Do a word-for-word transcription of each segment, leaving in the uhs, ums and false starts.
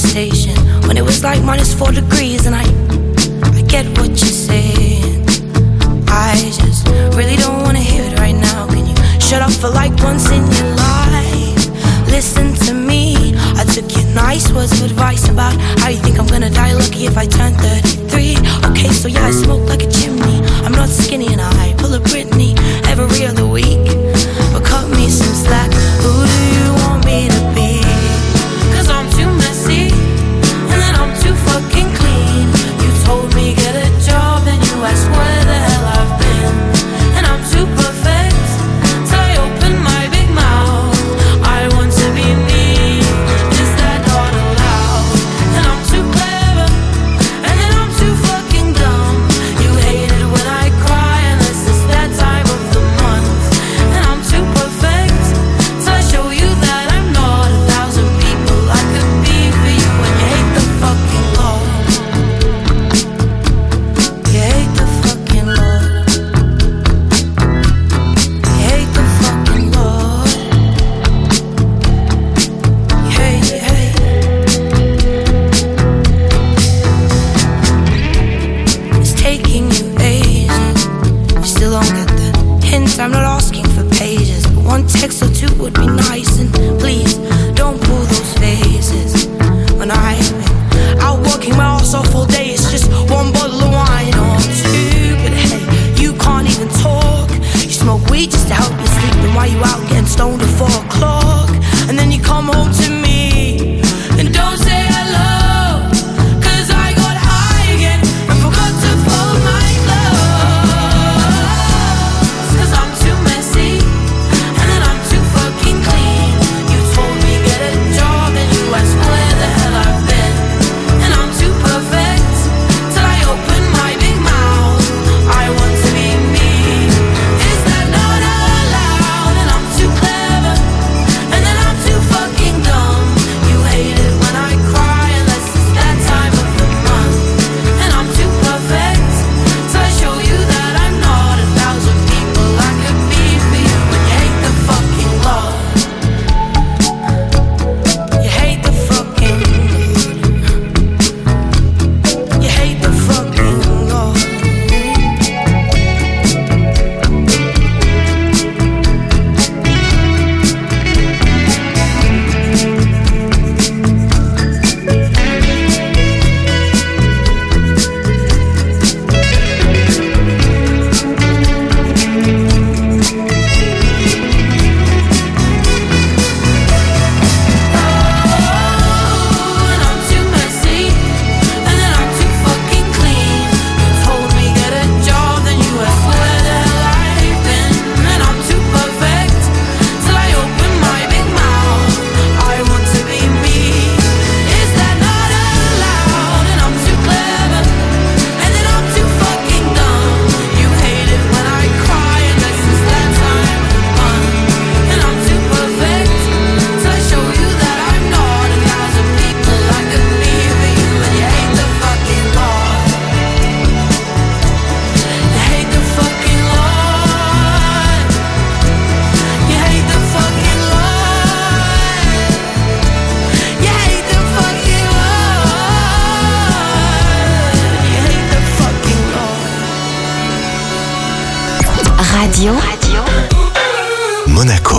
station when it was like minus four degrees, and I, I get what you're saying. I just really don't wanna hear it right now. Can you shut up for like once in your life? Listen to me. I took your nice words of advice about how you think I'm gonna die lucky if I turn thirty-three. Okay, so yeah, I smoke like a chimney. I'm not skinny and I pull a Britney every other week. But cut me some slack. Who do you want me to be? Cause I'm too messy, and then I'm too fucking clean. You told me get a job, then you asked where the hell I've been. And I'm too perfect, till I open my big mouth. I want to be me, is that not allowed? And I'm too clever, and then I'm too fucking dumb. You hate it when I cry, unless it's that time of the month. And I'm too perfect, till I show you that I'm not a thousand people I could be for you. And you hate the fucking Lord. You hate the fucking Lord. You hate the fucking Lord. You hate, you hate. It's taking you ages. You still don't get the hint. I'm not asking for pages, but one text or two would be nice. And please don't pull those faces. When I've been out working my ass off all day, it's just one bottle of wine or two. But hey, you can't even talk. You smoke weed just to help you sleep. And why you out getting stoned at four o'clock? And then you come home to me and don't say hello. Cause I got high again and forgot to fold my clothes. Cause I'm too messy, and then I'm too fucking clean. You told me get a job, and you asked where the hell I've been. And I'm too perfect, till I open my big mouth. I want to be me, is that not allowed? And I'm too clever, and then I'm too fucking dumb. You hate it when I cry, unless it's that time of the month. And I'm too perfect, till I show you that I'm not a thousand people I could be for you. And you hate the fucking Lord. You hate the fucking You hate the fucking Lord. And I'm too messy, and then I'm too fucking clean. You told me get a job, then you asked where the hell I've been. And I'm too perfect, till I open my big mouth. I want to be me, is that not allowed? And I'm too clever, and then I'm too fucking dumb. You hate it when I cry, unless it's that time of the month. And I'm too perfect, till I show you that I'm not a thousand people I could be for you. And you hate the fucking Lord. You hate the fucking Lord. You hate the fucking Lord. You hate the fucking Lord. You hate the fucking Lord. Radio. Monaco.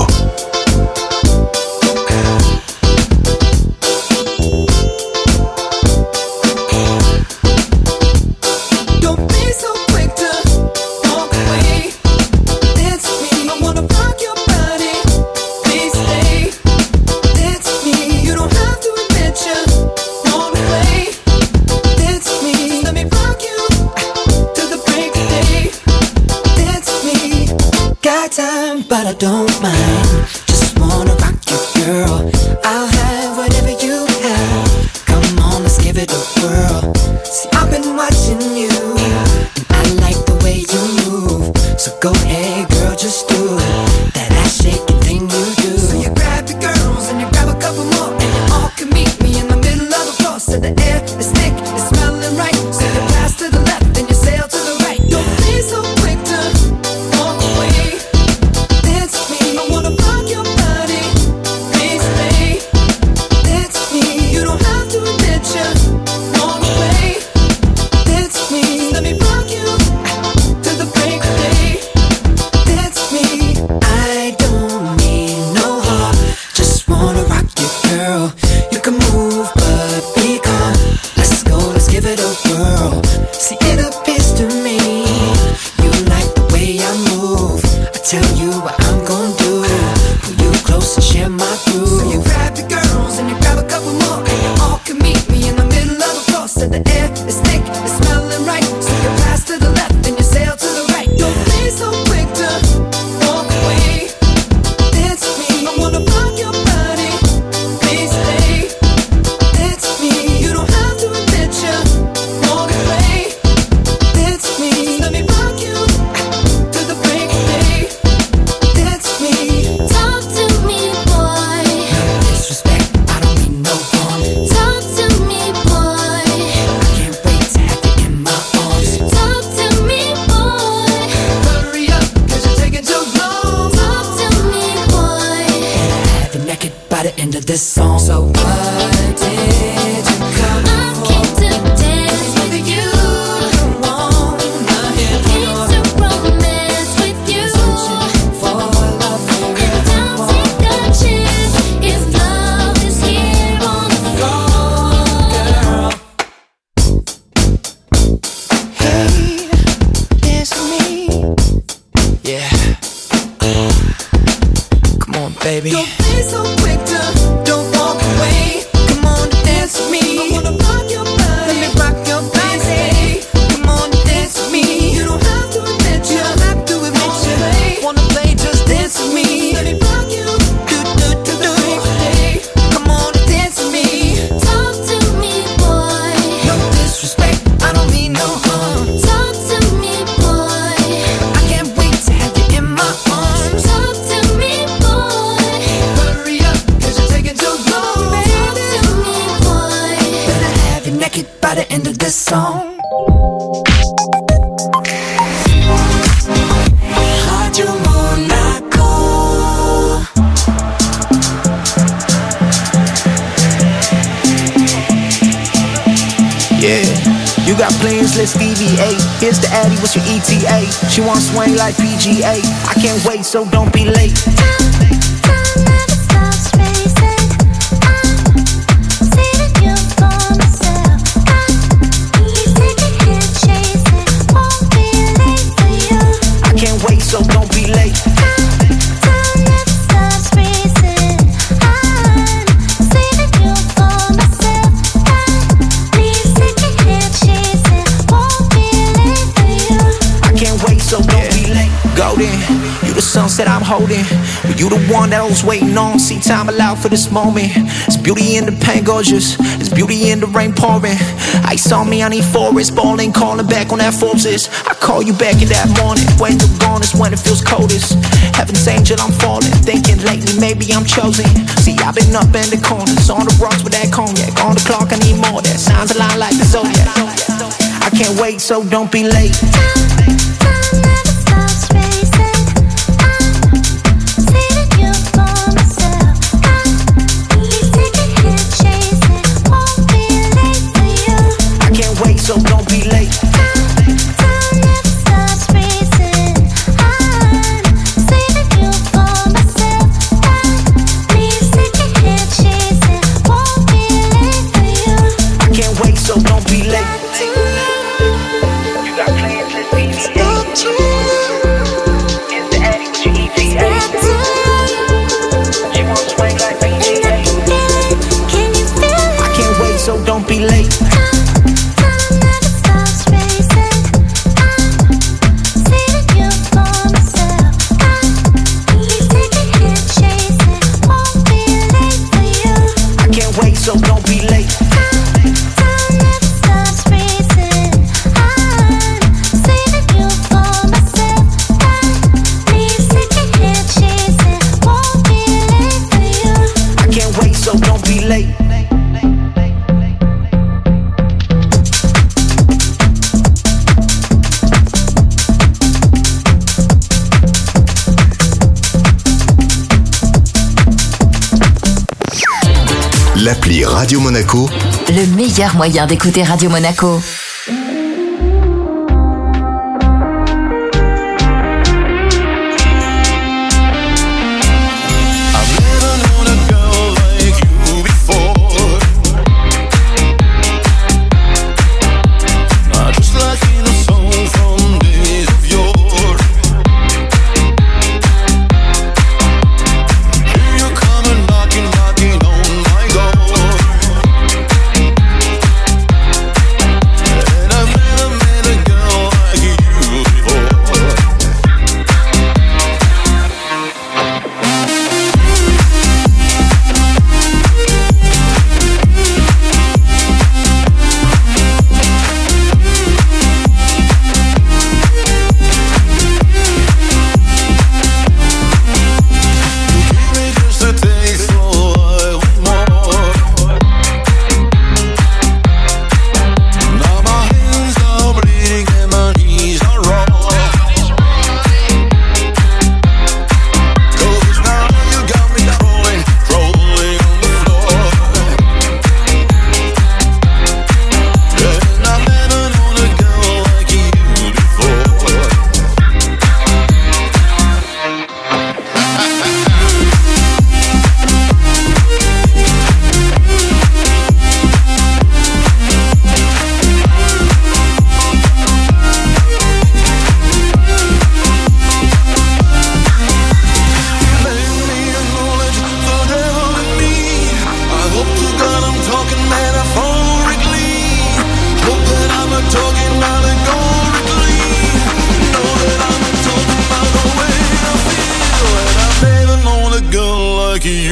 Don't be so quick to walk away. It's me. I wanna rock your body. Please stay. It's me. You don't have to admit you want away. It's me. Let me rock you till the break of day. It's me. Got time, but I don't mind. Just wanna rock you, girl. I'll have whatever you have. Come on, let's give it a whirl. See, I've been watching you, and I like the way you move. So go ahead, girl, just do that ass shaking thing you do. So you grab your girls and you grab a couple more, and you all can meet me in the middle of the floor. So the air is thick, it's smelling right. So you pass to the left, then you sail to the right. Don't be so quick to walk away. It's me. I wanna by the end of this song. So what did you come I for? came to dance with you. Come on, I hear Came to romance with you. for love for And I'll take a chance if love is here on the floor. Hey, it's me. Yeah. Come on, baby. Don't be so quick to don't walk away. Come on, dance with me. I wanna rock your body. Let me rock your body. Come on, dance with me. You don't have to admit you. Don't have to admit you. Wanna play? Just dance with me. Let me rock you. Do do do do. Hey, come on, dance with me. Talk to me, boy. No disrespect, I don't mean no harm. Talk to me, boy. I can't wait to have you in my arms. Talk to me, boy. Hurry up, cause you're taking too long, Talk baby. to me, boy. Better have you naked by the end of this song. Radio Monaco. Yeah, you got plans, let's deviate. Here's the Addy, what's your E T A? She wants swing like P G A. I can't wait, so don't be late. Time never stops racing. I'm saving you for myself. I'm taking hit chasing. Won't be late for you. I can't wait, so don't be late. Time never stops racing. I'm saving you for myself. I'm taking hit chasing. Won't be late for you. I can't wait, so don't be late. Go then, you the sunset I'm holding. But you the one that I was waiting on. See time allowed for this moment. It's beauty in the pain gorgeous. It's beauty in the rain pouring. Ice on me, I need forest balling. Calling back on that Forbes list. I call you back in that morning. When you're gone is when it feels coldest. Heaven's angel, I'm falling. Thinking lately maybe I'm chosen. See, I've been up in the corners. On the rocks with that cognac. On the clock, I need more. That sounds a lot like the Zodiac. I can't wait, so don't be late. Time never stops racing. I'm saving you for myself. I'm taking hit chasing. Won't be late for you. I can't wait, so don't be late. Time never stops racing. I'm saving you for myself. I'm taking hit chasing. Won't be late for you. I can't wait, so don't be late. You got plans, let's be Stop you. Here's the Addy with your E T A. She wants swing like P G A. Can you feel it? I can't wait, so don't be late. Time never stops racing. I'm saving you for myself. I'm taking hit chasing. Won't be late for you. I can't wait, so don't be late. Time never stops racing. I'm saving you for myself. I'm taking hit chasing. Won't be late for you. I can't wait, so don't be late. L'appli Radio Monaco, Le meilleur moyen d'écouter Radio Monaco. I've never known a girl like you before. Not just like in a song from days of yore. Hear you coming, knocking, knocking on my door.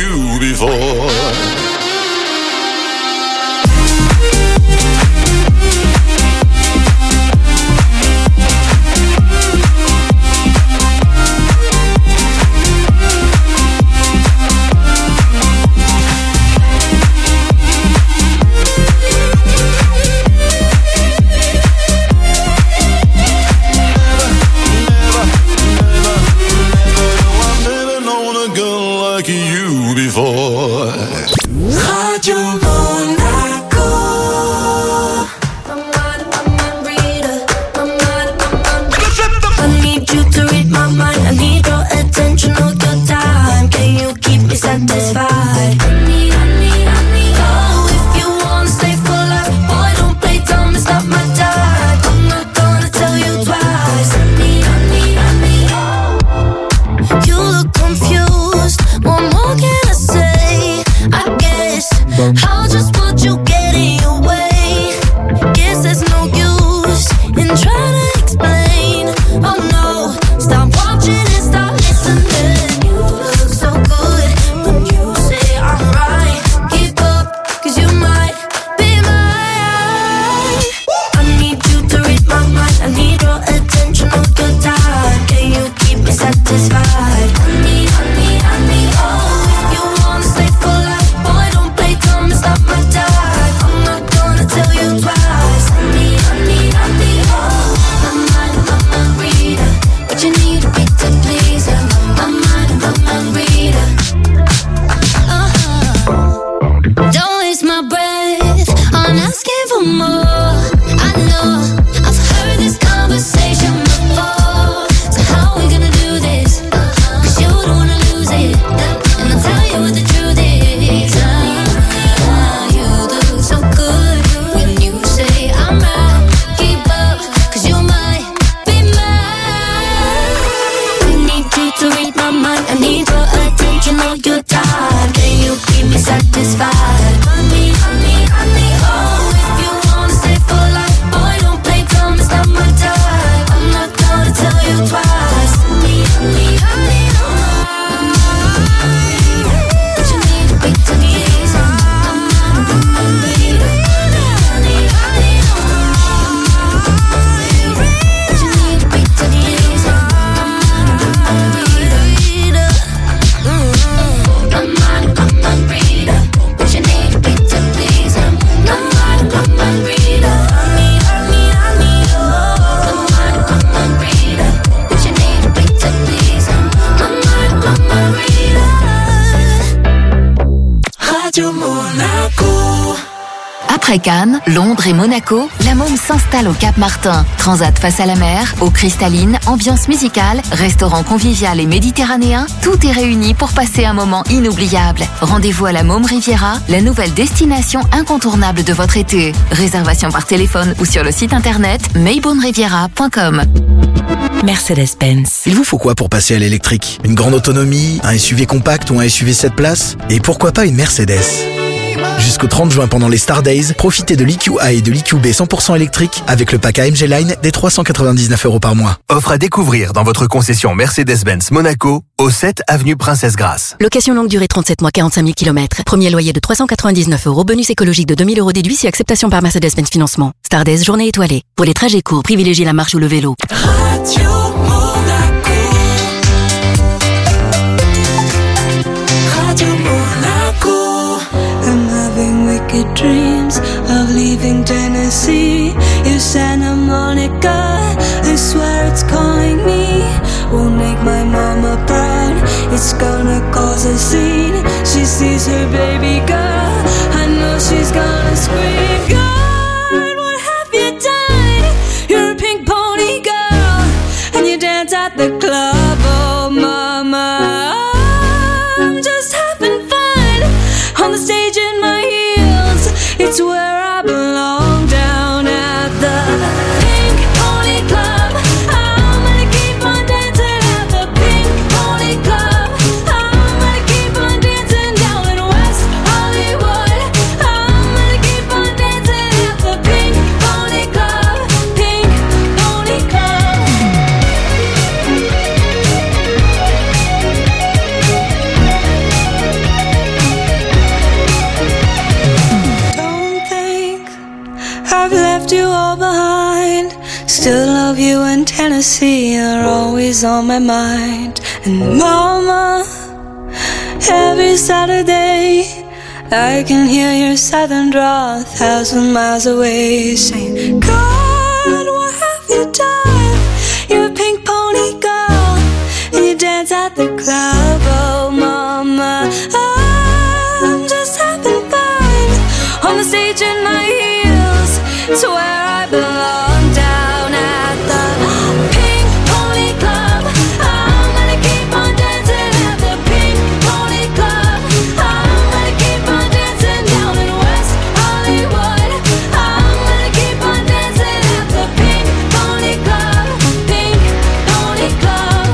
you before. Radio Monaco. I need you to read my mind. I need your attention all your time. Can you keep me satisfied? I need, I need, I need. Oh, if you wanna stay for life, boy, don't play dumb. It's not my time. I'm not gonna tell you twice. I need, I need, I need. You look confused. What more can I say? I guess I'll just put you get in your way. Guess there's no use in trying to explain. Oh no, stop watching and stop listening. You look so good when you say I'm right. Keep up, cause you might be mine. I need you to read my mind. I need your attention all your time. Can you keep me satisfied? I need, I need, I need. Oh, if you wanna stay for life, boy, don't play dumb. It's not my time. I'm not gonna tell you twice. I need, I need, I need. Oh, my mind, my mind reader. What you need to be to please her. My mind, my mind reader. Uh-huh. Don't waste my breath on asking for more. I know I've heard this conversation before. So how we gonna do this? Cause you don't wanna lose it. And I'll tell you what the truth is. Ah, you look so good when you say I'm right. Keep up, cause you might be mine. I need you to read my mind. I need your attention all your time. Can you keep me satisfied? Honey, honey, honey, oh, if you wanna stay for life, boy, don't play dumb, it's not my time. I'm not gonna tell you twice. Honey, honey, honey, oh, what you need to be to please her. I'm not, I'm not reader. Honey, honey, oh, what you need to be to please her. I'm not, I'm not reader. I'm not, I'm not reader. What you need to be to please her. I'm not, I'm not reader. Honey, honey, honey, oh, I'm not, I'm not reader. What you need to be to please her. I'm not, I'm not reader. Radio Monaco. Après Cannes, Londres et Monaco, la Môme s'installe au Cap Martin. Transat face à la mer, eau cristalline, ambiance musicale, restaurant convivial et méditerranéen, tout est réuni pour passer un moment inoubliable. Rendez-vous à la Môme Riviera, la nouvelle destination incontournable de votre été. Réservation par téléphone ou sur le site internet maybourne riviera point com. Mercedes-Benz. Il vous faut quoi pour passer à l'électrique? Une grande autonomie, un S U V compact ou un S U V sept places? Et pourquoi pas une Mercedes? Jusqu'au trente juin pendant les Star Days, profitez de l'E Q A et de l'E Q B cent pour cent électrique avec le pack A M G Line des trois cent quatre-vingt-dix-neuf euros par mois. Offre à découvrir dans votre concession Mercedes-Benz Monaco au sept avenue Princesse Grasse. Location longue durée trente-sept mois, quarante-cinq mille kilomètres. Premier loyer de trois cent quatre-vingt-dix-neuf euros. Bonus écologique de deux mille euros déduit si acceptation par Mercedes-Benz Financement. Star Days, journée étoilée. Pour les trajets courts, privilégiez la marche ou le vélo. Radio Monaco. Radio Monaco. I'm having wicked dreams of leaving Tennessee. You Santa Monica, I swear it's calling me. Won't make my mama proud, it's gonna cause a scene. She sees her baby girl, I know she's gonna scream. God, what have you done? You're a pink pony girl, and you dance at the club, oh mama. I'm just having fun on the stage in my heels. It's where I belong, down at the Pink Pony Club. I'm gonna keep on dancing at the Pink Pony Club. I'm gonna keep on dancing down in West Hollywood. I'm gonna keep on dancing at the Pink Pony Club. Pink Pony Club. still love you in Tennessee. You're always on my mind. And mama, every Saturday I can hear your southern drawl a thousand miles away, saying, God, what have you done? You're a pink pony girl, and you dance at the club. Oh mama, I'm just having fun on the stage in my heels. It's where I belong, down at the Pink Pony Club. I'm gonna keep on dancing at the Pink Pony Club. I'm gonna keep on dancing down in West Hollywood. I'm gonna keep on dancing at the Pink Pony Club. Pink Pony Club.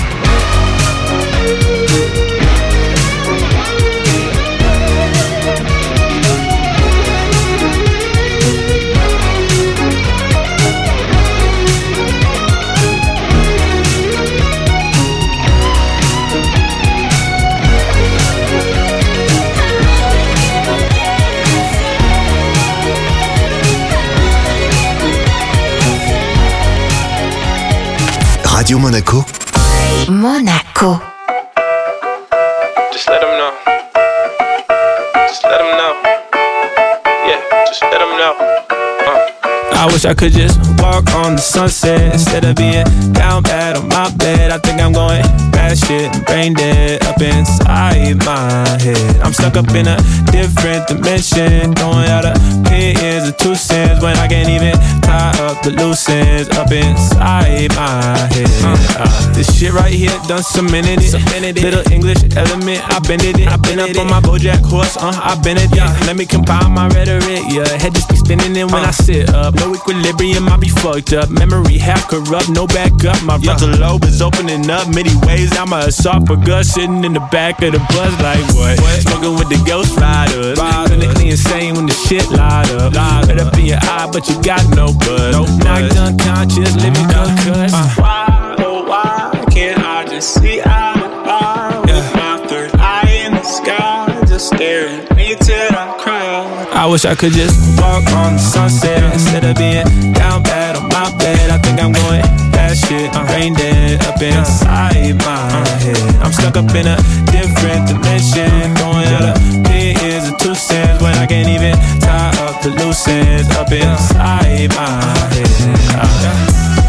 Radio Monaco. Monaco. Just let them know. Just let them know. Yeah, just let them know. Uh. I wish I could just walk on the sunset instead of being down bad on my bed. I think I'm going bad shit, brain dead up inside my head. I'm stuck up in a different dimension, going out of opinions of two cents when I can't even tie up the loose ends up inside my head. Uh, this shit right here done cemented it. Cemented it. Little English element, I bended it. I been up on my BoJack horse, uh, I been it. Yeah. Let me compile my rhetoric. Yeah, head just be spinning it when uh. I sit up. No equilibrium, I be fucked up. Memory half corrupt, no backup. My frontal yeah. lobe is opening up many ways. Now my esophagus sitting in the back of the bus like what? what? Smoking with the ghost riders. riders. Clinically insane when the shit light up. Light right up in your eye, but you got no buzz. No knocked unconscious, living concussed. Uh. Why, oh why can't I just see eye to eye with my third eye in the sky, just staring at me till I cry? I wish I could just walk on the sunset instead of being down bad on my bed. I think I'm going bad shit, brain dead up inside my head. I'm stuck up in a different dimension, going out of opinions of two cents when I can't even tie up the loose ends up inside my head. Uh,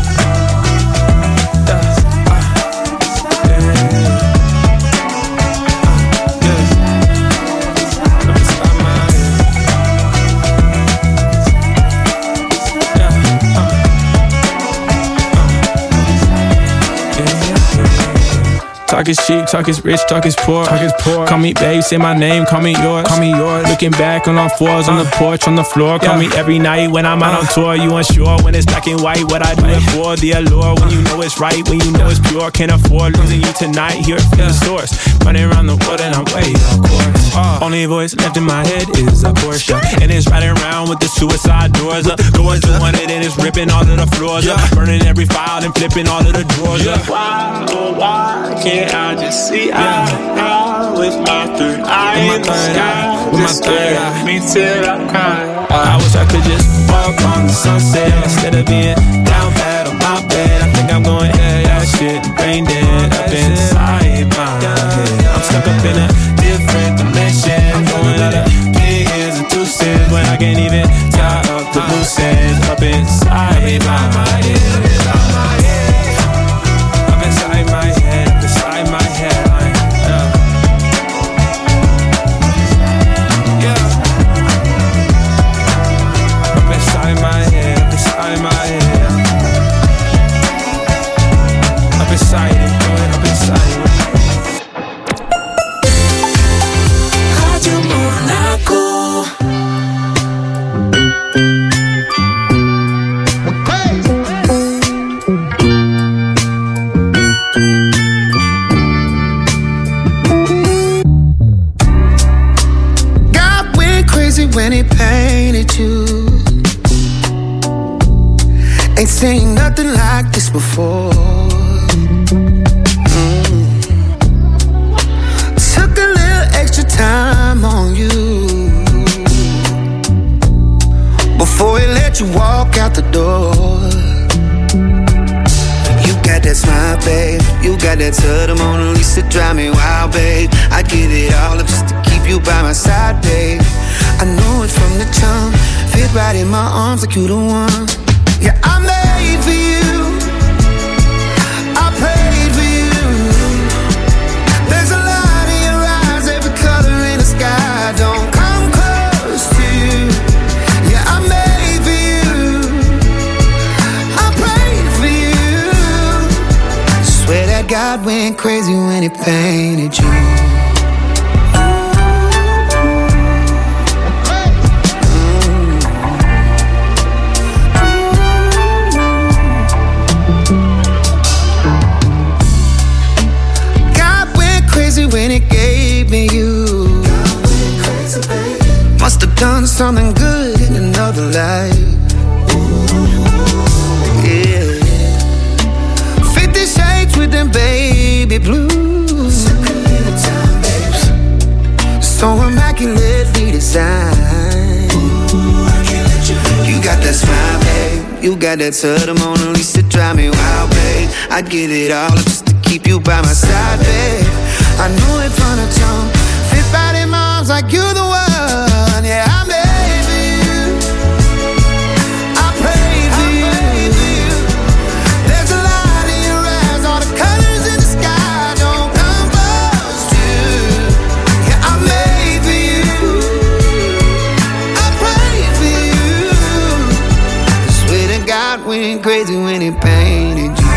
Talk is cheap, talk is rich, talk is poor. Talk is poor. Call me babe, say my name, call me yours. Call me yours. Looking back on all fours, uh, on the porch, on the floor. Call yeah. me every night when I'm out uh, on tour. You unsure when it's black and white, what I do it for. The allure when you know it's right, when you know it's pure. Can't afford losing you tonight, hear it from the source. Running around the world and I'm way off course. Uh, Only voice left in my head is a Porsche, and it's riding around with the suicide doors up. Doors doing it and it's ripping all of the floors up. Burning every file and flipping all of the drawers up. Why, oh why can't I just see eye to eye with my third eye in the sky? With my third eye, me till I cry. I wish I could just walk on the sunset instead of being down bad on my bed. I think I'm going that shit, brain dead up inside my head. I'm stuck up in a different dimension, going out of opinions and two cents when I can't even tie up the loose ends up inside my head. Up inside my head, up inside my head. When he painted you, ain't seen nothing like this before. Mm. Took a little extra time on you before he let you walk out the door. got that to the Mona Lisa, drive me wild, babe. I give it all up just to keep you by my side, babe. I know it from the jump, fit right in my arms like you the one. Yeah, I'm made for you, I prayed for you. There's a light in your eyes, every color in the sky. Don't come close to you. Yeah, I'm made for you, I prayed for you. Swear that God went crazy when he painted you. When it gave me you, must have done something good in another life. Yeah, Fifty Shades with them baby blues, so immaculately designed. You got that smile, babe. You got that to the Mona Lisa, drive me wild, babe. I give it all up just to keep you by my side, babe. I knew it from the jump, fit right in my arms like you're the one. Yeah, I made for you, I prayed for you. There's a light in your eyes, all the colors in the sky. Don't come close to you. Yeah, I made for you, I prayed for you. I swear to God went crazy when he painted you.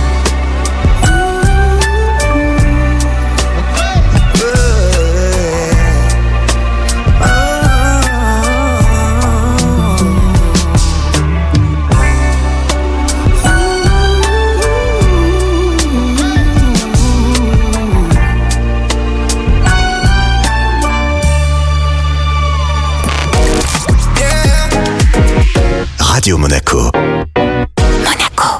Radio Monaco. Monaco.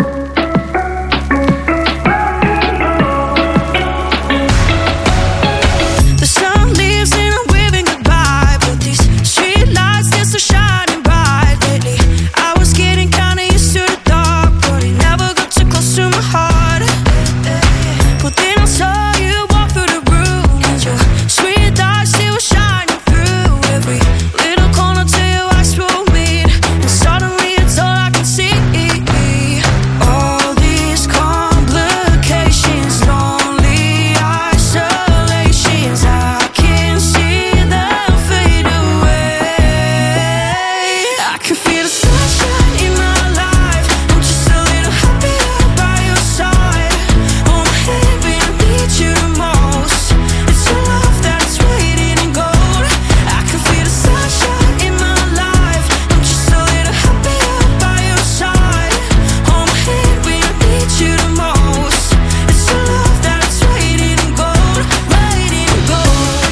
The sun leaves and I'm waving goodbye, but these street lights, they're so shining bright lately. I was getting kinda used to the dark, but it never got too close to my heart. But then I saw you walk through the room, and your sweet eyes, they were shining through every little corner till your eyes were meet, and suddenly it's all I can see. All these complications, lonely isolations, I can see them fade away. I can feel the sunshine in my life. I'm just a little happier by your side. Oh my head when I need you the most. It's your love that's waiting in gold. I can feel the sunshine in my life. I'm just a little happier by your side. Oh my head when I need you the most. It's your love that's waiting in gold, waiting in gold,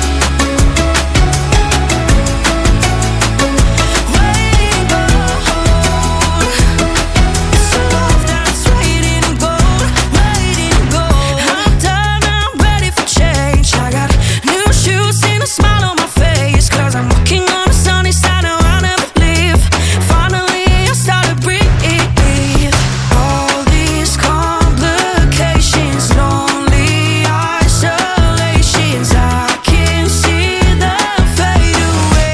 waiting in gold. It's your love that's waiting in gold, waiting in gold. I'm done, I'm ready for change. I got new shoes and a smile on my face, 'cause I'm walking on the sunny side and I never leave. Finally I started breathe. All these complications, lonely isolations, I can see them fade away.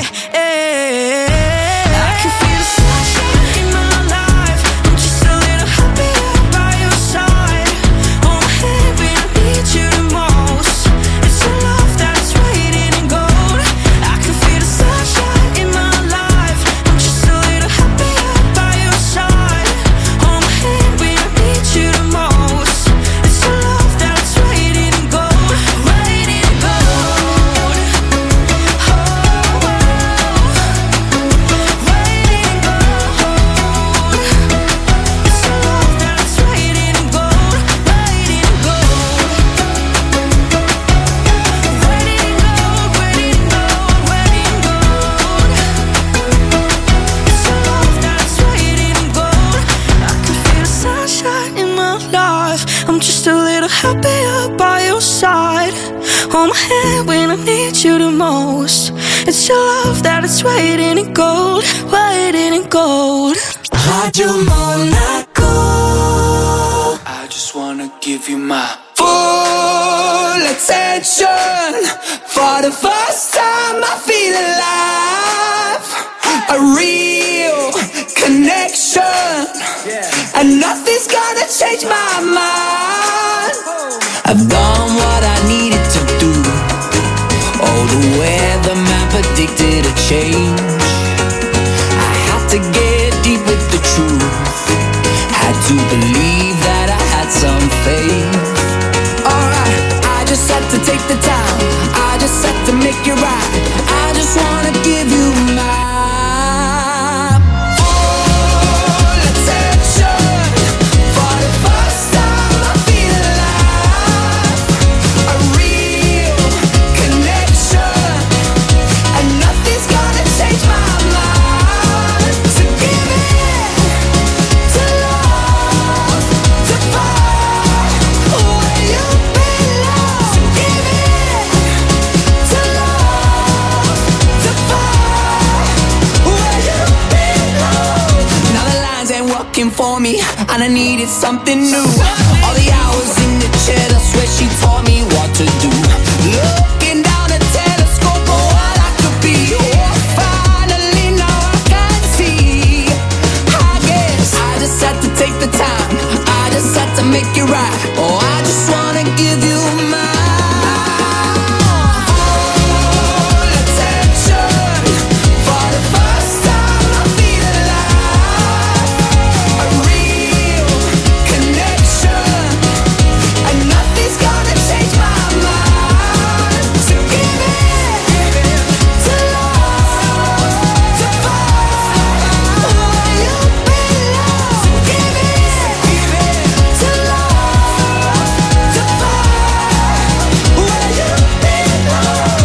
I can feel the sunshine in my life. I'm just a little happier by your side. Oh my head when I need you the most. It's your love that's waiting in gold. I can feel the sunshine in my life. I'm just a little happier by your side. Oh my head when I need you the most. It's your love that's waiting in gold, waiting in gold. Oh, waiting in gold. It's your love that's waiting in gold, waiting in gold. Waiting in gold, waiting in gold, waiting in gold. It's your love that's waiting in gold. I can feel the sunshine in my life. I'm just a little happier by your side. On my head when I need you the most. It's your love that is waiting in gold, waiting in gold. Radio Monaco. I just wanna give you my full attention. For the first time I feel alive. A real connection. And nothing's gonna change my mind. I've done what I needed to do. Oh, the weatherman predicted a change. I had to get deep with the truth. Had to believe that I had some faith. Alright, I just had to take the time. I just had to make it right. I just wanna give you my full attention. For the first time I feel alive. A real connection. And nothing's gonna change my mind. So give it to love, to find where you belong. So give it to love, to find where you belong. Now the lines ain't working for me, and I needed something new. All the hours in the chair, I swear she taught me what to do. Looking down a telescope of what I could be. Oh, finally now I can see. I guess I just had to take the time. I just had to make it right. Oh, I just wanna give you my full attention. For the first time I feel alive. A real connection. And nothing's gonna change my mind. So give it to love, to find where you belong. So give it to love, to find where you belong.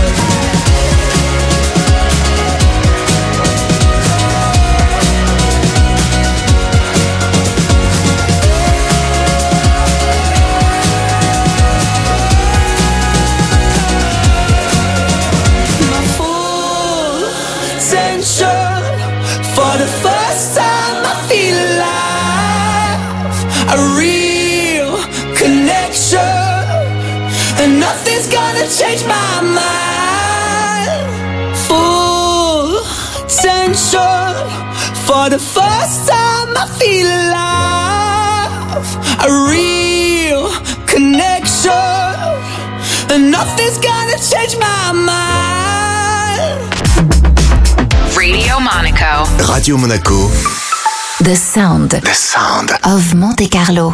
My full attention. For the first time I feel alive. A real connection. And nothing's gonna change my mind. Full attention. For the first time I feel alive. A real connection. And nothing's gonna change my mind. Radio Monaco. Radio Monaco, The sound the sound. of Monte Carlo.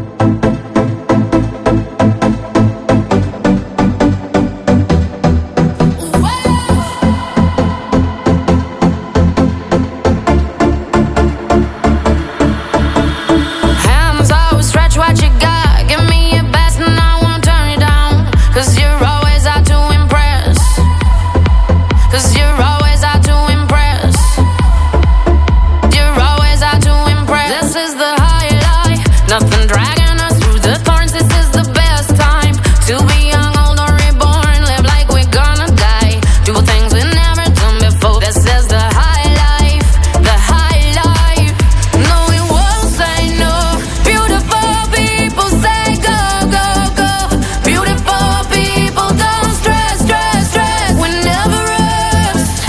Hands always stretch what you got. Give me your best and I won't turn you down. Cause you're always out to impress. Cause you're always out to impress. You're always out to impress. This is the high life. Nothing dragging us through the thorns. This is the best time to be young, old, or reborn. Live like we're gonna die. Do things we never done before. This is the high life. The high life. No, we won't say no. Beautiful people say go, go, go. Beautiful people don't stress, stress, stress. We never rest.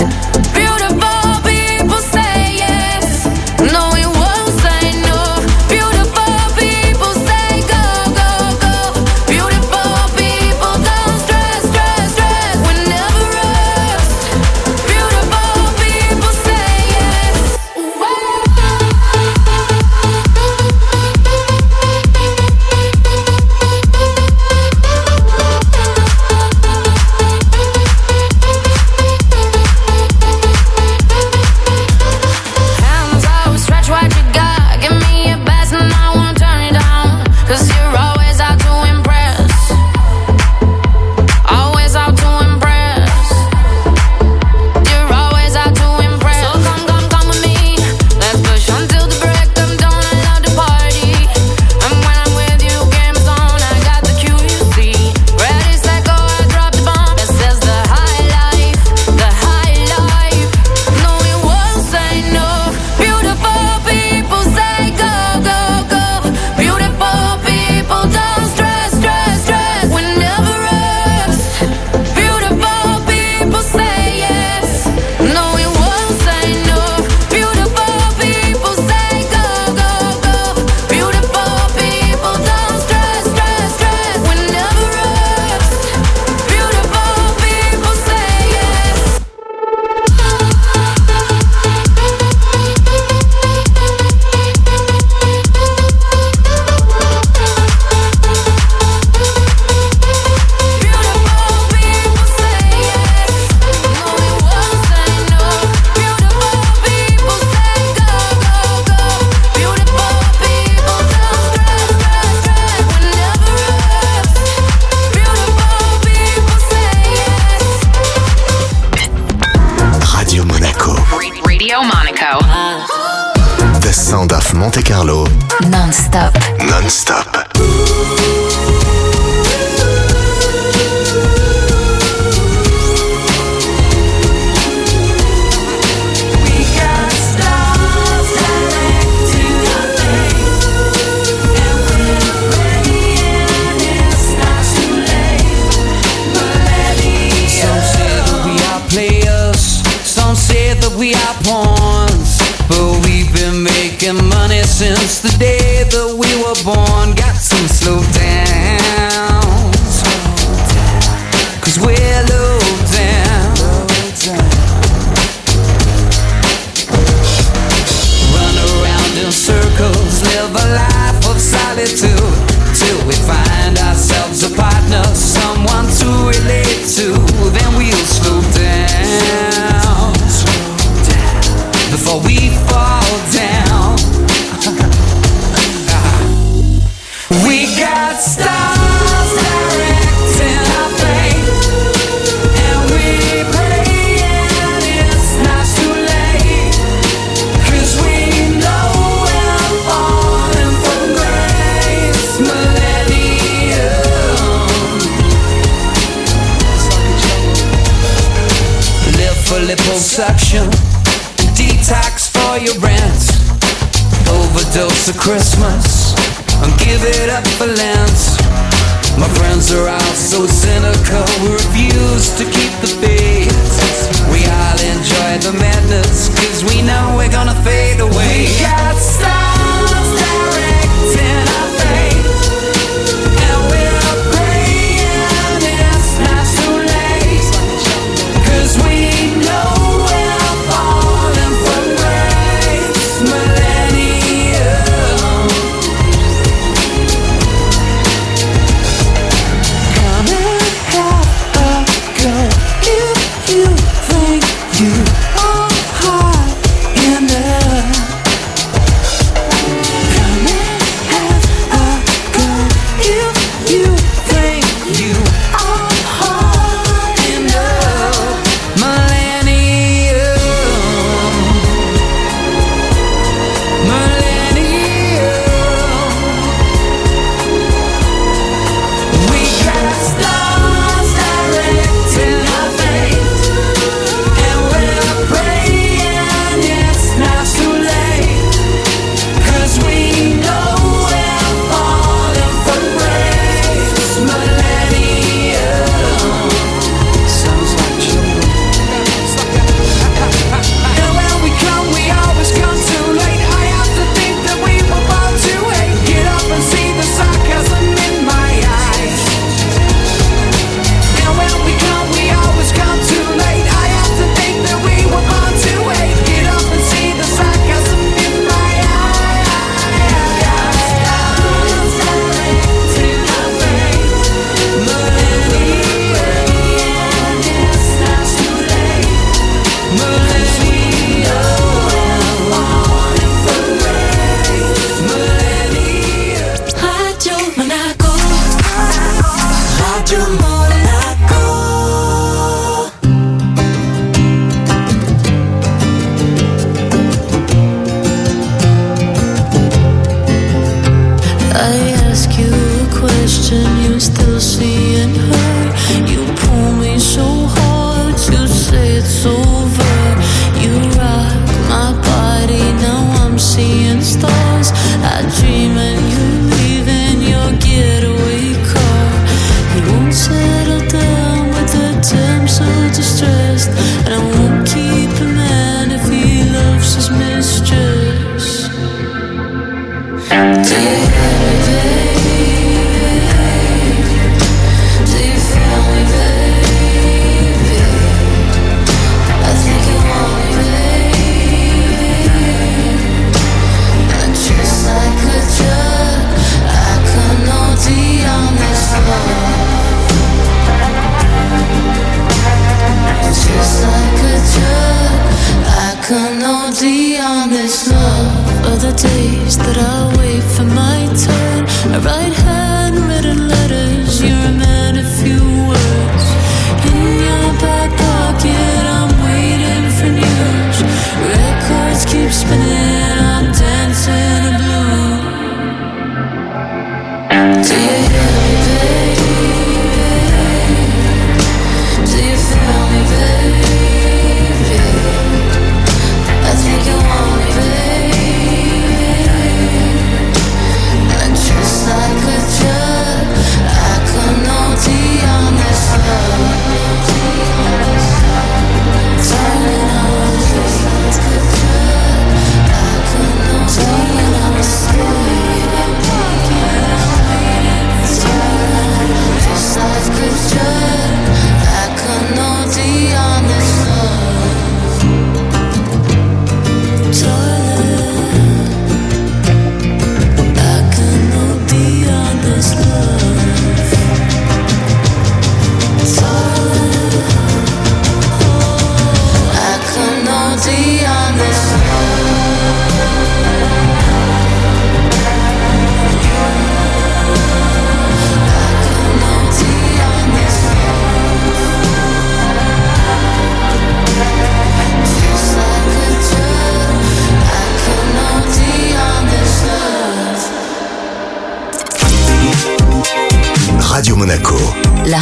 Radio Monaco. The sound of Monte Carlo. Non-stop. Non-stop. We are pawns, but we've been making money since the day that we were born. Got to slow down, cause we're low down. Run around in circles, live a life of solitude, till we find ourselves a partner, someone to relate to. Then we'll slow down before we fall down. We got stars directing our fate, and we praying it's not too late, cause we know we're falling from grace. Millennium, live for liposuction, detox for your rent, overdose of Christmas, and give it up for Lent. My friends are all so cynical, we refuse to keep the faith. We all enjoy the madness, cause we know we're gonna fade away. We got stars directing our fate, and we're praying it's not too late, cause we know we're falling from grace. Millennium, come and have a go if you think you are hot enough. Come and have a go if you think you are hot enough. Millennium, millennium, we got stars directing our fate, and we're praying it's not too late, cause we know we're falling from grace. Millennium, sounds like children. And when we come, we always come too late. I have to think that we were born to hate. Get up and see the sarcasm in my eyes. And when we come, we always come too late. I have to think that we were born to hate. Get up and see the sarcasm in my eyes. Directing our fate. Millennium, it's not too late. Millennium, falling from grace. Millennium. Radio Monaco. Radio Monaco. I ask you a question, you still seeing her. You pull me so hard, you say it's over. You rock my body, now I'm seeing stars. I dream and you leave in your getaway car. You won't settle down with the temp so distressed, and I won't keep a man if he loves his mistress. Do you hear me, babe? Do you feel me, baby? I think you want me, babe. And just like a drug, I can O D on this love. Just like a drug, I can O D on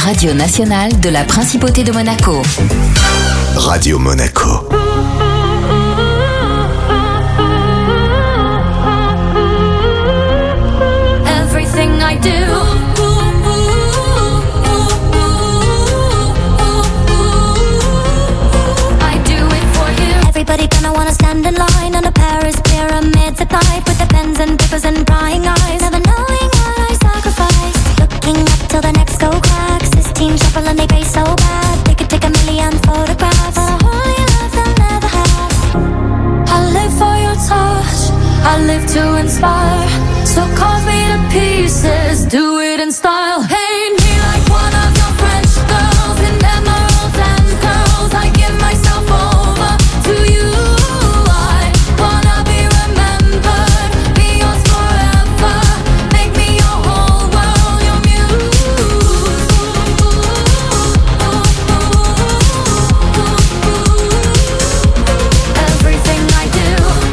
radio nationale de la Principauté de Monaco. Radio Monaco. Everything I do, I do it for you. Everybody gonna wanna stand in line on the Paris pyramids at night with the pens and papers and prying eyes, never knowing what I sacrificed. Looking up till the necks go cracks. This team shuffle and they pay so bad. They could take a million photographs. A holy love they'll never have. I live for your touch. I live to inspire. So carve me to pieces. Do it in style. Paint me like one of your French girls in emeralds and pearls. I give myself over to you. I wanna be remembered, be yours forever. Make me your whole world, your muse. Everything I do,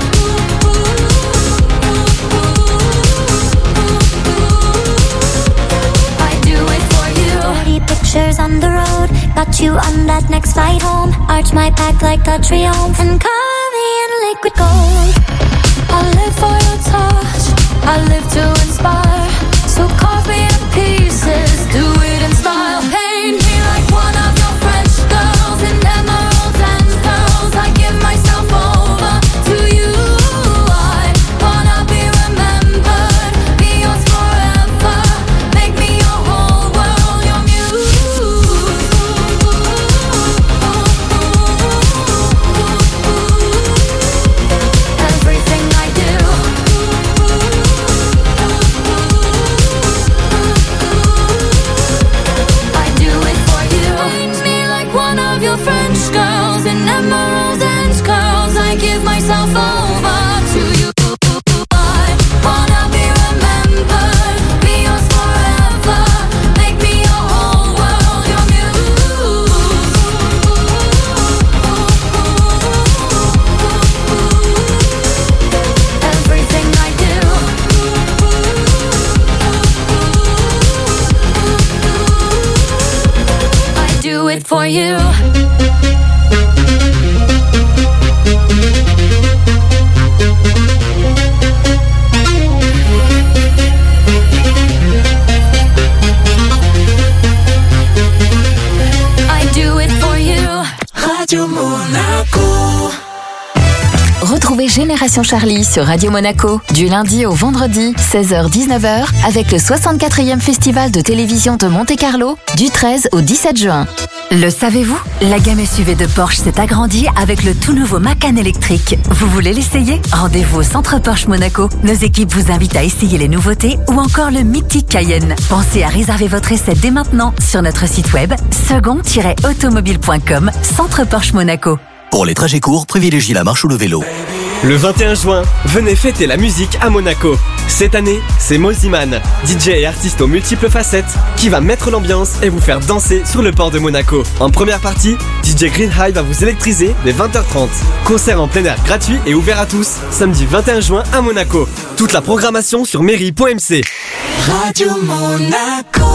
I do it for you. thirty pictures on the road, got you on that next flight home. Arch my back like a triumph and cover me in liquid gold. I live for your touch, I live to inspire. So carve me in pieces, do it in style. Paint me like one of your French girls in emeralds and pearls. I give myself over to you. I wanna be remembered, be yours forever. Make me your whole world, your muse. Everything I do, I do it for you. Paint me like one of your French girls in emeralds and curls. I give myself over to you. I wanna be remembered, be yours forever. Make me your whole world, your muse. Everything I do, I do it for you. I do it for you. Radio Monaco. Retrouvez Génération Charlie sur Radio Monaco du lundi au vendredi seize heures dix-neuf heures avec le soixante-quatrième Festival de télévision de Monte-Carlo du treize au dix-sept juin. Le savez-vous? La gamme S U V de Porsche s'est agrandie avec le tout nouveau Macan électrique. Vous voulez l'essayer? Rendez-vous au Centre Porsche Monaco. Nos équipes vous invitent à essayer les nouveautés ou encore le mythique Cayenne. Pensez à réserver votre essai dès maintenant sur notre site web second tiret automobile point com. Centre Porsche Monaco. Pour les trajets courts, privilégiez la marche ou le vélo. Le vingt et un juin, venez fêter la musique à Monaco. Cette année, c'est Moziman, D J et artiste aux multiples facettes, qui va mettre l'ambiance et vous faire danser sur le port de Monaco. En première partie, D J Green High va vous électriser dès vingt heures trente. Concert en plein air gratuit et ouvert à tous, samedi vingt et un juin à Monaco. Toute la programmation sur mairie point m c. Radio Monaco.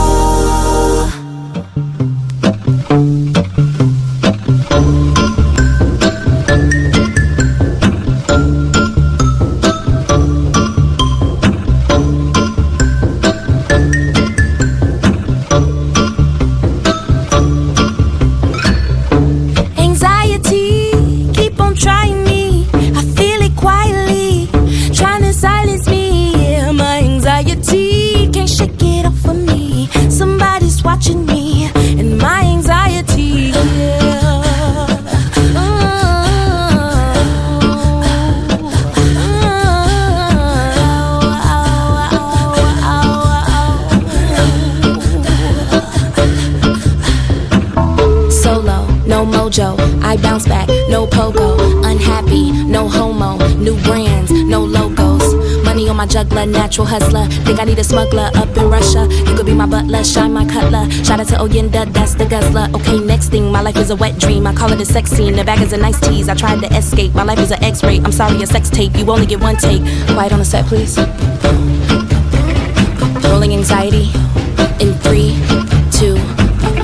Anxiety, keep on trying me. I feel it quietly, trying to silence me. Yeah, my anxiety can't shake it off of me. Somebody's watching me, and my anxiety. Yeah. Solo, no mojo, I bounce back, no pogo. Unhappy, no homo, new brands, no logos. Money on my juggler, natural hustler. Think I need a smuggler up in Russia. You could be my butler, shine my cutler. Shout out to Oyenda, that's the guzzler. Okay, next thing, my life is a wet dream. I call it a sex scene, the bag is a nice tease. I tried to escape, my life is an X-ray. I'm sorry, a sex tape, you only get one take. Quiet on the set, please. Rolling anxiety in three, two,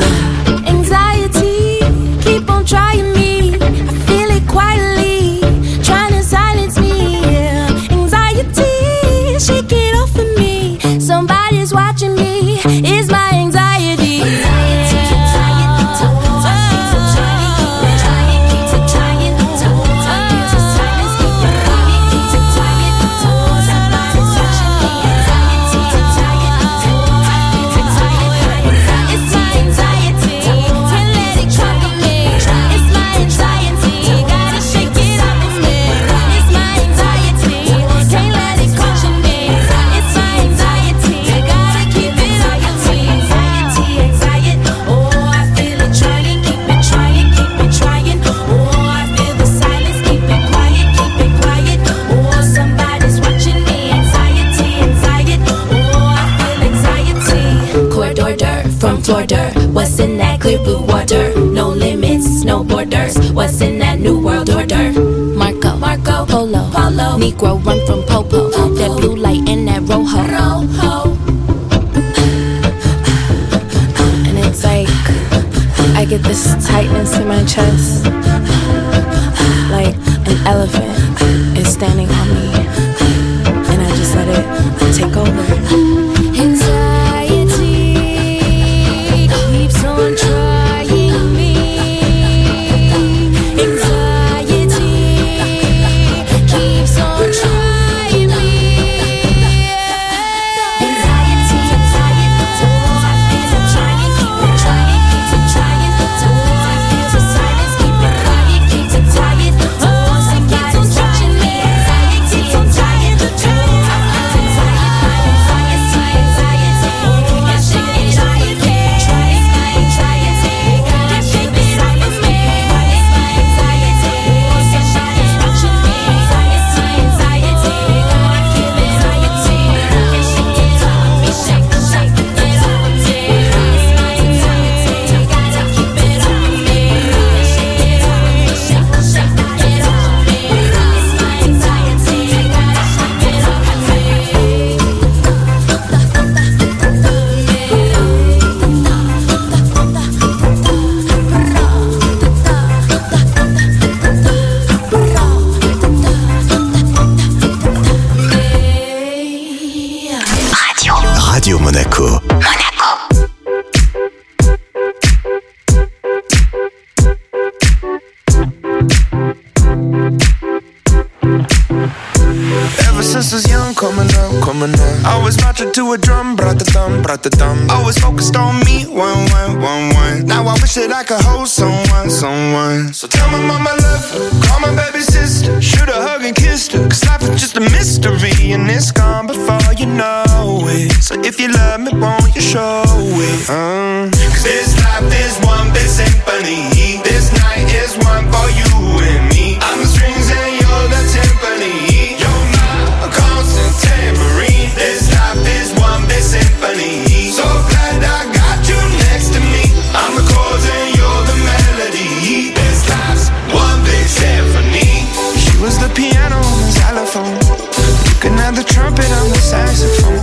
trying me. I feel it quietly, trying to silence me. Yeah. Anxiety, shake it off of me. Somebody's watching me. It's my anxiety. Anxiety, I'm tired. I feel so tired. Keep trying, keep it trying. I feel so silence. Keep it quiet. Keep it tired. Somebody's watching me. Anxiety, I'm tired. I feel so tired. It's my anxiety. Can't let it conquer me. It's my anxiety. Gotta shake it off of me. It's my anxiety. Can't let it conquer me. It's my anxiety. Gotta keep it on your team. Anxiety, anxiety. Oh, I feel it trying. Keep it trying. Keep it trying. Oh, I feel the silence. Keep it quiet. Keep it quiet. Oh, somebody's watching me. Anxiety, anxiety. Oh, I feel anxiety. Corridor from Florida. What's in that clear blue water? No limits, no borders. What's in that new world order? Marco, Marco, Polo, Polo. Negro run from Popo. That blue light in that Rojo. Rojo. And it's like I get this tightness in my chest, like an elephant is standing on me, and I just let it take over. Anxiety keeps on trying me. Anxiety keeps on trying me. Anxiety, anxiety. Oh, I feel it trying. Keep it trying. Keep it trying. Oh, I feel the silence. Keep it quiet. Keep it tired. Oh, somebody's watching me. Anxiety, anxiety. Oh, I feel Radio Monaco. Ever since I was young, coming up, coming up, I was marching to a drum, brought the thumb, brought the thumb. Always focused on me, one, one, one, one. Now I wish that I could hold someone, someone. So tell my mama I love her, call my baby sister, shoot a hug and kissed her. Cause life is just a mystery and it's gone before you know it. So if you love me, won't you show it? Uh. Cause this life is one big symphony. This night is one for you and me. I'm the strings and you're the timpani. A constant tambourine. This life is one big symphony. So glad I got you next to me. I'm the chords and you're the melody. This life's one big symphony. She was the piano on the xylophone, looking at the trumpet on the saxophone.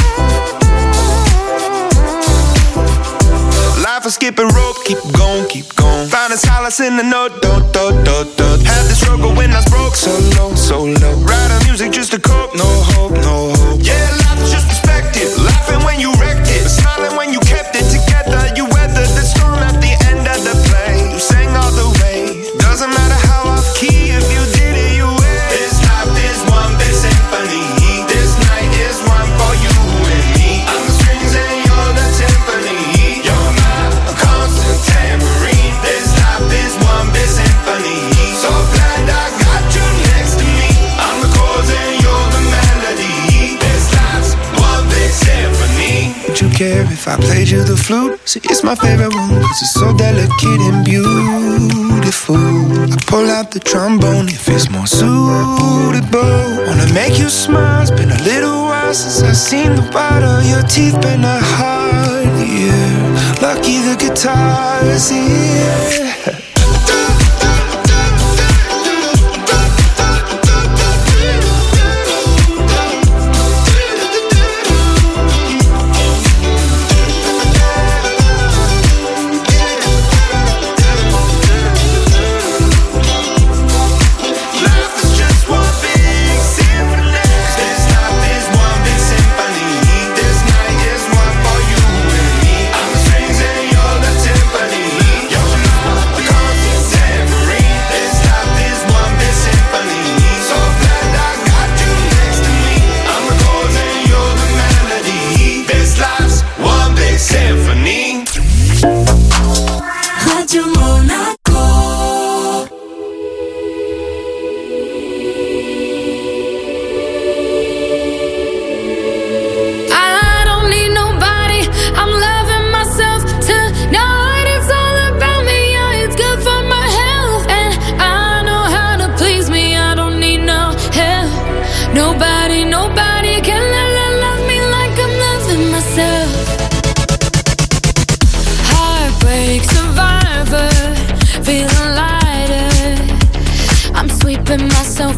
Life is skipping rope, keep going, keep going. Found a solace in the note, do, do, do, do. Had the struggle when I was broke, so low, so low. Writing music just to cope, no hope, no hope. Yeah, life is just perspective. Laughing when you wrecked it, but smiling when you kept it together. You weathered the storm at the end of the play. You sang all the way. Doesn't matter how off key, if you did it, you win. This life is one big symphony. This night is one for you and me. I'm the strings and you're the timpani. You're my constant tambourine. This life is one big symphony. So glad I got you next to me. I'm the chords and you're the melody. This life's one big symphony. Would you care if I played you the flute? See, it's my favorite one, cause it's so delicate and beautiful. I pull out the trombone if it's more suitable. Wanna make you smile, it's been a little while since I've seen the white of your teeth. Been a hard year, lucky the guitar is here.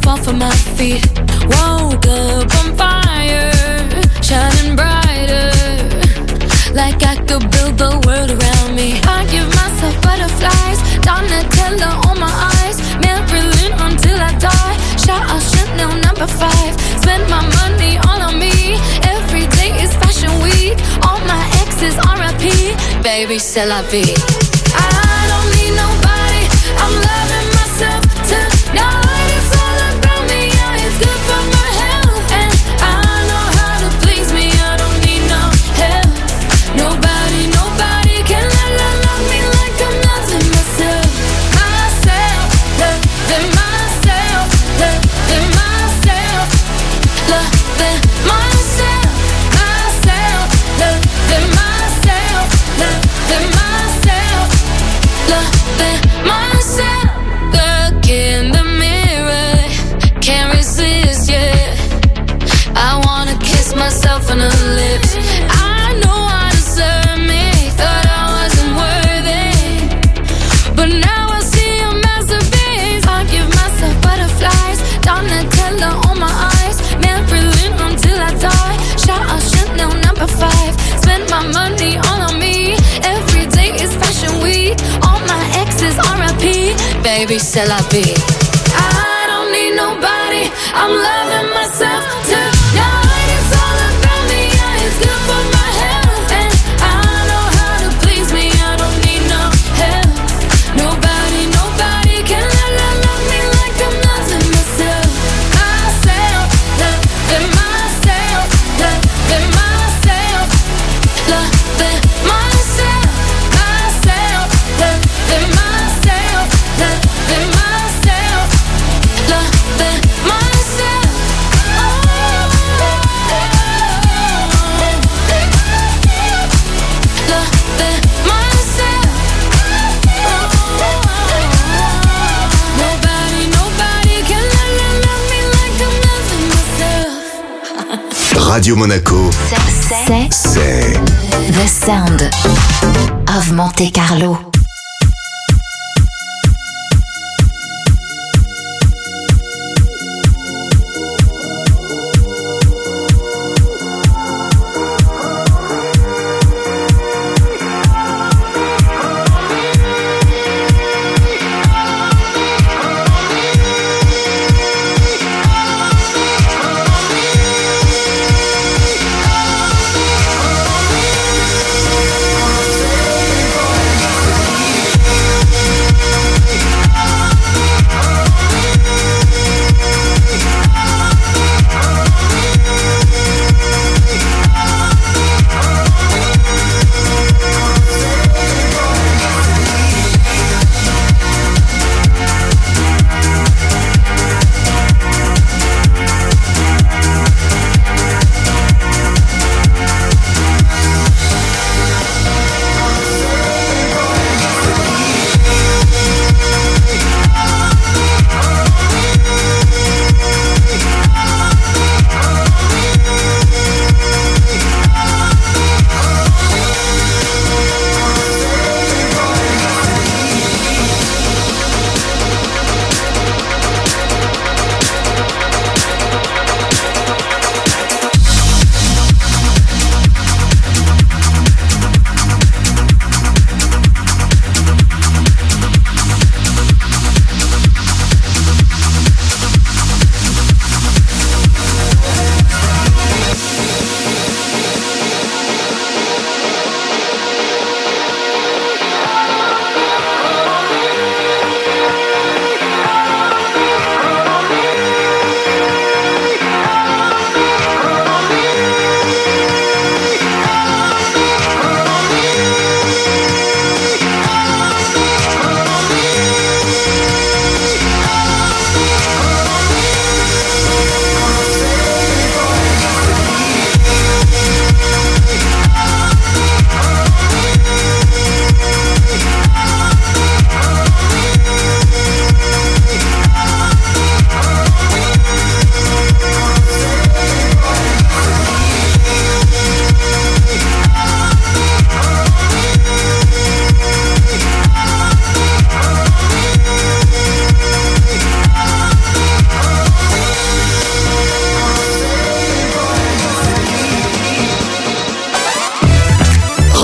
fall from my feet. Woke up on fire, shining brighter, like I could build the world around me. I give myself butterflies, Donatella on my eyes, Marilyn until I die. Shout out Chanel number five. Spend my money all on me. Every day is fashion week. All my exes R I P. Baby, c'est la vie. I don't need nobody. I'm loving myself tonight. It's all about me. Yeah, it's good for my health, and I know how to please me. I don't need no help. Nobody, nobody can love, love, love me like I'm loving myself. Myself, loving myself, loving myself, loving myself, myself, loving myself, loving myself, loving myself. Look in the mirror, can't resist, yeah. I wanna kiss myself on the lips. I know I deserve me, thought I wasn't worthy, but now I see a masterpiece. I give myself butterflies, Donatella on my eyes, Marilyn until I die. Shout out Chanel number five. Spend my money all on me. Every day is fashion week. All my exes R I P. Baby, c'est la vie. I don't need nobody. I'm loving myself tonight. It's all about me. Yeah, it's good for my health, and I know how to please me. I don't need no help. Nobody, nobody can love, love, love me like I'm loving myself. Myself, loving myself, loving myself, loving myself, myself, loving myself, loving myself, loving myself. Loving myself. Nobody, nobody can love, love, love me like I'm loving myself. Radio Monaco, C'est c'est The Sound of Monte Carlo. Say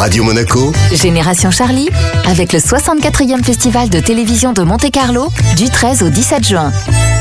Radio Monaco, Génération Charlie, avec le soixante-quatrième Festival de télévision de Monte-Carlo, du treize au dix-sept juin.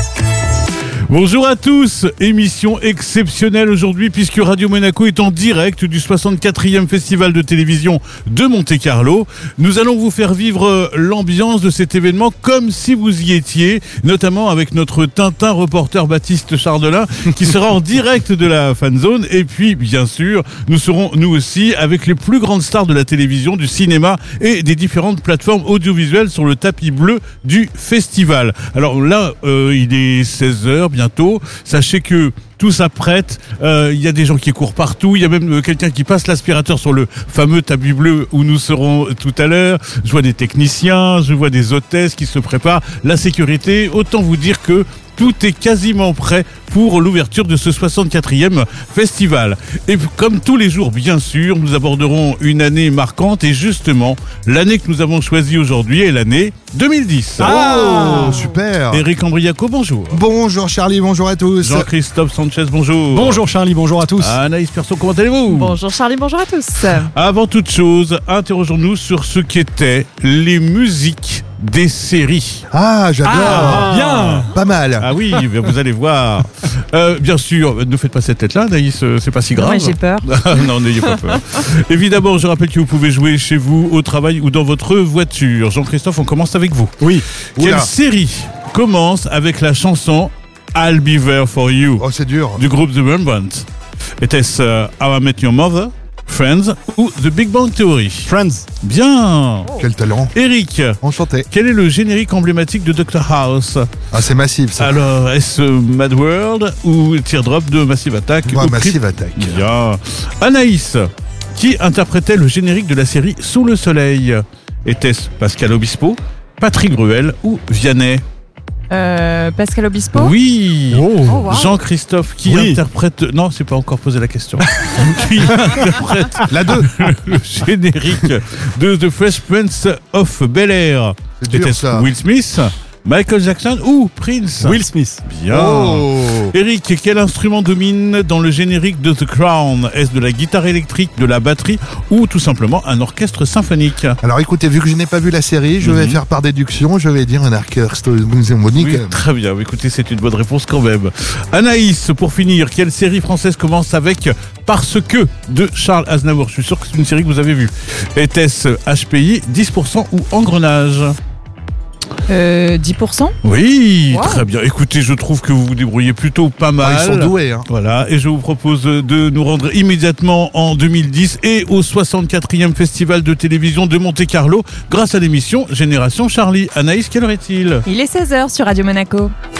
Bonjour à tous, émission exceptionnelle aujourd'hui puisque Radio Monaco est en direct du soixante-quatrième Festival de télévision de Monte-Carlo. Nous allons vous faire vivre l'ambiance de cet événement comme si vous y étiez, notamment avec notre Tintin reporter Baptiste Chardelin qui sera en direct de la fanzone. Et puis bien sûr, nous serons nous aussi avec les plus grandes stars de la télévision, du cinéma et des différentes plateformes audiovisuelles sur le tapis bleu du festival. Alors là, euh, il est seize heures bientôt. Sachez que tout s'apprête, euh, il y a des gens qui courent partout, il y a même euh, quelqu'un qui passe l'aspirateur sur le fameux tapis bleu où nous serons tout à l'heure. Je vois des techniciens, je vois des hôtesses qui se préparent. La sécurité, autant vous dire que tout est quasiment prêt pour l'ouverture de ce soixante-quatrième festival. Et comme tous les jours, bien sûr, nous aborderons une année marquante et justement, l'année que nous avons choisie aujourd'hui est l'année deux mille dix. Ah, oh, super. Eric Ambriaco, bonjour. Bonjour Charlie, bonjour à tous. Jean-Christophe Sanchez, bonjour. Bonjour Charlie, bonjour à tous. Anaïs Perso, comment allez-vous? Bonjour Charlie, bonjour à tous. Avant toute chose, interrogeons-nous sur ce qu'étaient les musiques des séries. Ah, j'adore. Ah, bien. Pas mal. Ah oui, vous allez voir. Euh, bien sûr, ne faites pas cette tête-là, Anaïs, c'est pas si grave. Ouais, j'ai peur. Non, n'ayez pas peur. Évidemment, je rappelle que vous pouvez jouer chez vous, au travail ou dans votre voiture. Jean-Christophe, on commence avec vous. Oui. Quelle Oula. série commence avec la chanson I'll Be There For You? Oh, c'est dur. Du groupe The Rembrandts. Était-ce euh, How I Met Your Mother, Friends ou The Big Bang Theory? Friends. Bien. Oh. Quel talent. Eric. Enchanté. Quel est le générique emblématique de Doctor House? Ah, c'est massif ça. Alors, est-ce Mad World ou Teardrop de Massive Attack? Ouais, ou Massive Crypt- Attack. Bien. Anaïs, qui interprétait le générique de la série Sous le Soleil? Était-ce Pascal Obispo, Patrick Bruel ou Vianney? Euh, Pascal Obispo. Oui. Oh. Oh, wow. Jean-Christophe qui Oui. interprète. Non, c'est pas encore posé la question. Qui interprète La deux. le générique de The Fresh Prince of Bel-Air? C'est dur, Était-ce ça. Will Smith, Michael Jackson ou Prince? Will Smith. Bien. Oh. Eric, quel instrument domine dans le générique de The Crown? Est-ce de la guitare électrique, de la batterie ou tout simplement un orchestre symphonique? Alors écoutez, vu que je n'ai pas vu la série, je vais Mhm. faire par déduction, je vais dire un orchestre symphonique. Oui, très bien. Écoutez, c'est une bonne réponse quand même. Anaïs, pour finir, quelle série française commence avec Parce que de Charles Aznavour? Je suis sûr que c'est une série que vous avez vue. Était-ce H P I, dix pour cent ou Engrenage? Euh, dix pour cent. Oui, Wow. très bien. Écoutez, je trouve que vous vous débrouillez plutôt pas mal. Ah, ils sont doués, hein. Voilà, et je vous propose de nous rendre immédiatement en deux mille dix et au soixante-quatrième Festival de télévision de Monte-Carlo grâce à l'émission Génération Charlie. Anaïs, quelle heure est-il? Il est seize heures sur Radio Monaco.